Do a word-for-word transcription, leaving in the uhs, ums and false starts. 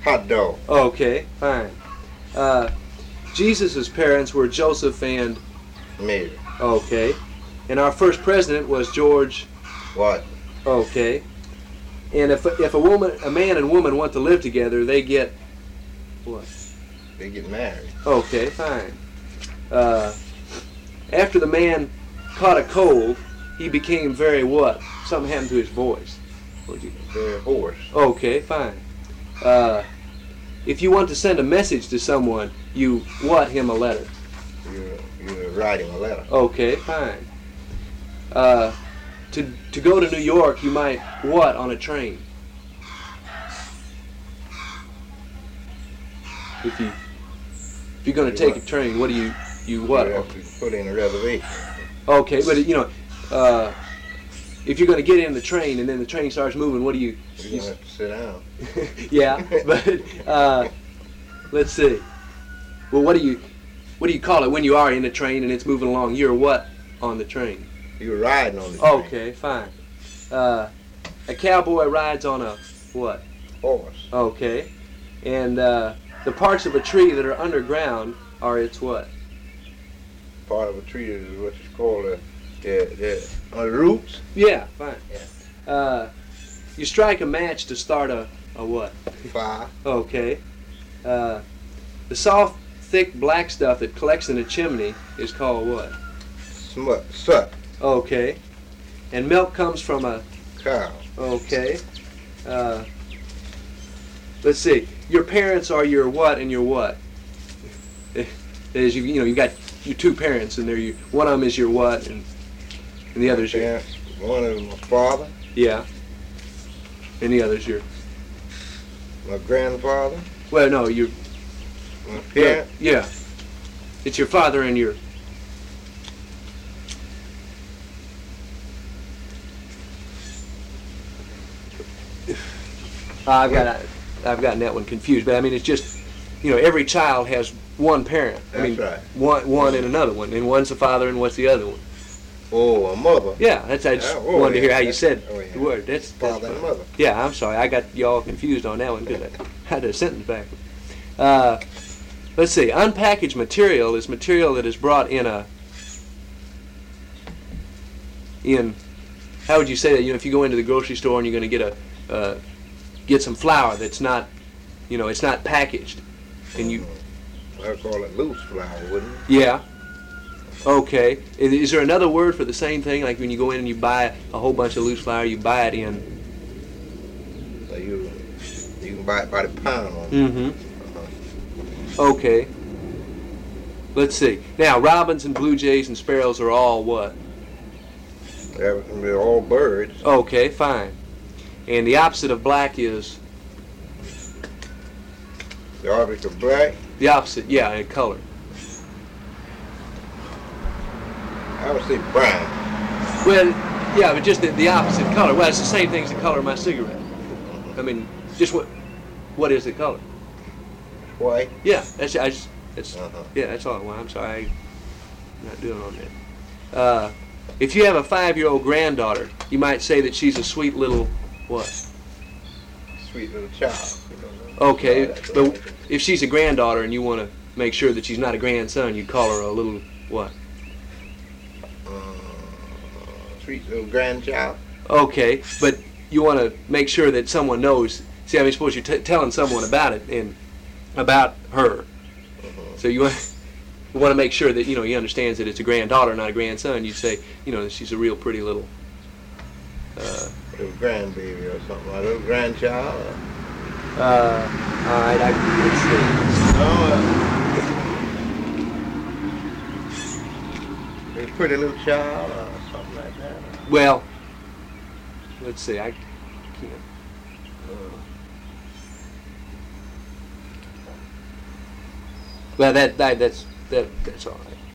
Hot dog. Okay, fine. Uh, Jesus' parents were Joseph and... Mary. Okay. And our first president was George... What? Okay. And if if a woman, a man and woman want to live together, they get... What? They get married. Okay, fine. Uh, after the man caught a cold, he became very what? Something happened to his voice. What'd you... Very hoarse. Okay, fine. Uh, if you want to send a message to someone, you what him a letter? You're, you're writing a letter. Okay, fine. Uh, to to go to New York, you might what on a train? If you if you're going to take a train, what do you you what? You have to put in a reservation. Okay, but you know, uh, if you're going to get in the train and then the train starts moving, what do you? You're you going to have to sit down. yeah, but uh, let's see. Well, what do you what do you call it when you are in the train and it's moving along? You're what on the train? You're riding on the train. Okay, fine. Uh, a cowboy rides on a what? Horse. Okay, and uh, the parts of a tree that are underground are its what? Part of a tree is what you call the the, the uh, roots. Yeah, fine. Yeah. Uh, you strike a match to start a, a what? Fire. Okay. Uh, the soft, thick black stuff that collects in a chimney is called what? Smut. Sut. Okay. And milk comes from a... Cow. Okay. Uh, let's see. Your parents are your what and your what? Is you, you know, you got your two parents and they're your, one of them is your what and, and the other's your... Parents. One is my father. Yeah. And the other's your... My grandfather. Well, no, your... My parent. Yeah. It's your father and your... I've got I've gotten that one confused, but I mean it's just, you know, every child has one parent. I That's mean, right. one one and another one, and one's the father and what's the other one? Oh, a mother. Yeah, that's I just Yeah, oh, wanted to hear yeah, how you that's- said oh, yeah. the word. That's, that's Father and fine. mother. Yeah, I'm sorry, I got you all confused on that one because I had a sentence back. Uh, let's see, unpackaged material is material that is brought in a in. How would you say that? You know, if you go into the grocery store and you're going to get a uh, get some flour that's not, you know, it's not packaged, and you. I'd call it loose flour, wouldn't it? Yeah. Okay. Is, is there another word for the same thing? Like when you go in and you buy a whole bunch of loose flour, you buy it in. So you you can buy it by the pound. Mm-hmm. Uh-huh. Okay. Let's see. Now, robins and blue jays and sparrows are all what? They're, they're all birds. Okay, fine. And the opposite of black is The opposite of black. the opposite, yeah, in color. I would say brown. Well, yeah, but just the, the opposite color. Well, it's the same thing as the color of my cigarette. I mean, just what what is the color? White. Yeah, that's I just that's Uh-huh. yeah, that's all. Well, I'm sorry, I'm not doing on that. Uh, if you have a five-year-old granddaughter, you might say that she's a sweet little what? Sweet little child. You know, Okay, that's but right. if she's a granddaughter and you want to make sure that she's not a grandson, you call her a little what? Uh, sweet little grandchild. Okay, but you want to make sure that someone knows. See, I mean, suppose you're t- telling someone about it and about her. Uh-huh. So you want you want to make sure that you know he understands that it's a granddaughter, not a grandson. You'd say, you know, that she's a real pretty little. Uh, Little grandbaby or something like little grandchild. Or, uh, all right, I no, uh, a pretty little child or something like that. let's see. Well, let's see. I can't. Uh, well, that, that that's that that's all right.